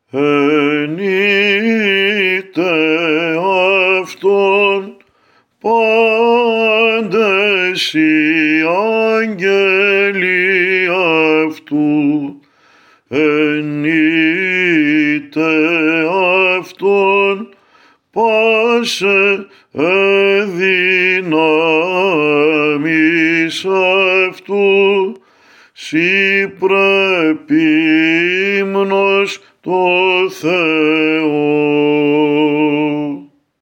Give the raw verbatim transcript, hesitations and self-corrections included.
ενείτε αυτόν πάντες οι άγγελοι αυτού, ενείτε αυτόν πάσε εδυνάμεις αυτού, σοι πρέπει ύμνος το Θεό.